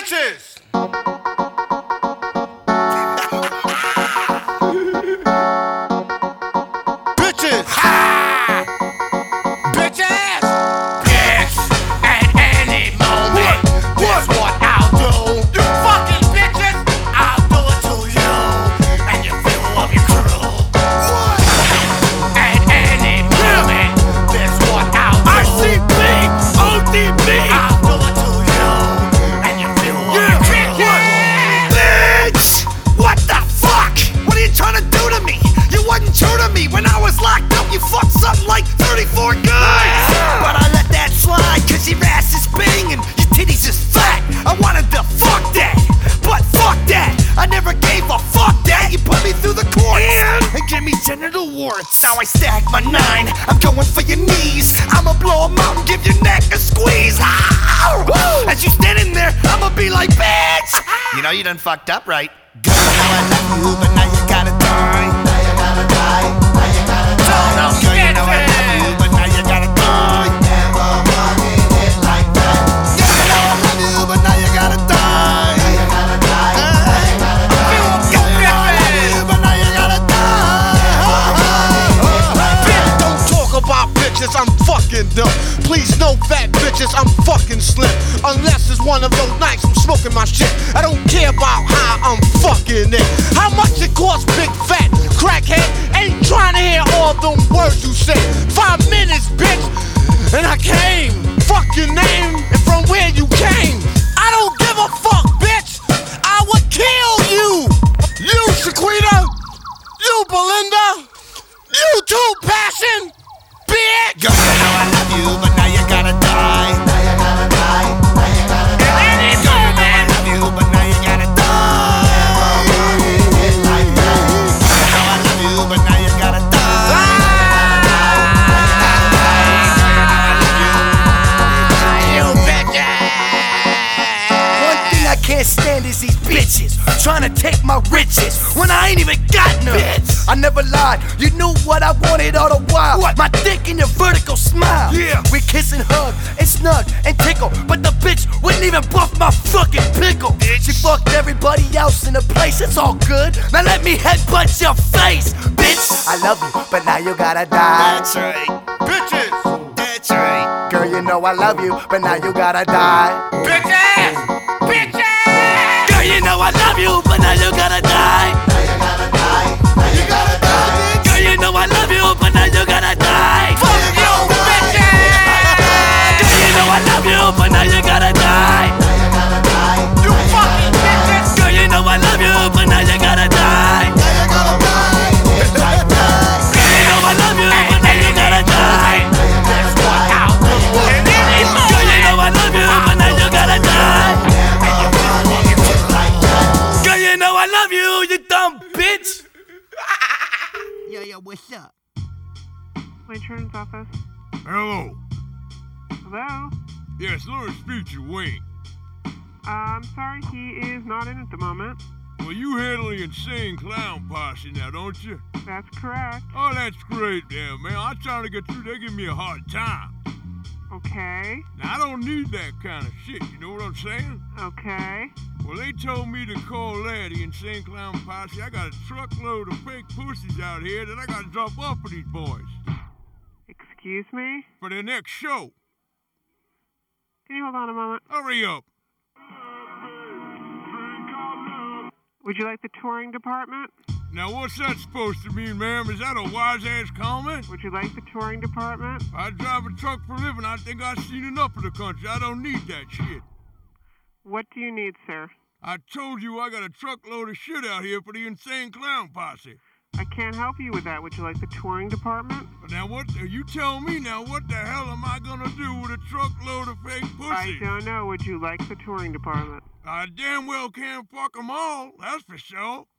Bitches! Bitches! Ha! Bitches! Bitch! At any moment, that's what I'll do. You fucking bitches! I'll do it to you and your few of your crew. What? At any moment, that's what I'll do. ICP! ODB! I'll do it to you and your few of your crew. Bitch! What the fuck? What are you trying to do to me? You wasn't true to me when I was locked up. You fucked something like 34 guys. But I let that slide cause your ass is big and your titties is fat. I wanted to fuck that, but fuck that. I never gave a fuck that. You put me through the courts and give me genital warts. Now I stack my 9, I'm going for your knees. I'ma blow 'em out and give your neck a squeeze. As you standing there, I'ma be like, bitch, you know you done fucked up, right? Girl, I love you, but now you gotta die. Now you gotta die. Now you gotta die. No, girl, you know I love you, but now you gotta die. Never wanted it like that. Girl, you know I love you, but now you gotta die. Now you gotta die. Now you gotta die. Girl, you know I love you, but now you gotta die. Don't talk about bitches, I'm fucking dumb. Please no fat bitches, I'm fucking slim. Unless it's one of those nights I'm smoking my shit. I don't care about how I'm fucking it. How much it costs, big fat crackhead? Ain't trying to hear all them words you said. 5 minutes, bitch, and I came. Fuck your name and from where you came. I don't give a fuck, bitch. I would kill you. You, Shaquita. You, Belinda. You too, Passion. Bitch. Girl, you know I love you, but now you gotta die. Now you gotta die. Now you gotta die. Girl, you know I love you, but now you gotta die. Never wanted it like that. Girl, you know I love you, but now you gotta die. You bitches! One thing I can't stand is these bitches trying to take my riches when I ain't even got none. I never lied, you knew what I wanted all the while. What? My dick and your vertical smile. Yeah. We kiss and hug and snug and tickle, but the bitch wouldn't even buff my fucking pickle. Bitch. She fucked everybody else in the place, it's all good. Now let me headbutt your face, bitch. I love you, but now you gotta die. That's right. Bitches! That's right. Girl, you know I love you, but now you gotta die. Bitches! Bitches! Girl, you know I love you, but now you gotta die. Now you gotta die. Now you gotta die. Girl, you know I love you, but now you gotta die. Fuck you, bitches! Girl, you know I love you, but now you gotta die. Now you gotta die. You fucking bitches! Girl, you know I love you, but now you gotta die. Now you gotta die! Like that! Girl, you know I love you, but now you gotta die. That's what I'll do! And then it's Girl, you know I love you, but now you gotta die. Girl, you know I love you, you dumb bitch. Yo, what's up? My insurance office. Hello. Hello? Yes, Lawrence Future Wayne. I'm sorry, he is not in at the moment. Well, you handle the Insane Clown Posse now, don't you? That's correct. Oh, that's great, yeah, man. I'm trying to get through. They give me a hard time. Okay. Now, I don't need that kind of shit, you know what I'm saying? Okay. Well, they told me to call Laddie, Insane Clown Posse. I got a truckload of fake pussies out here that I got to drop off for these boys Excuse me? for their next show. Can you hold on a moment? Hurry up. Would you like the touring department? Now, what's that supposed to mean, ma'am? Is that a wise-ass comment? Would you like the touring department? I drive a truck for a living. I think I've seen enough of the country. I don't need that shit. What do you need, sir? I told you I got a truckload of shit out here for the Insane Clown Posse. I can't help you with that. Would you like the touring department? Now, you tell me now, what the hell am I gonna do with a truckload of fake pussy? I don't know. Would you like the touring department? I damn well can't fuck 'em all, that's for sure.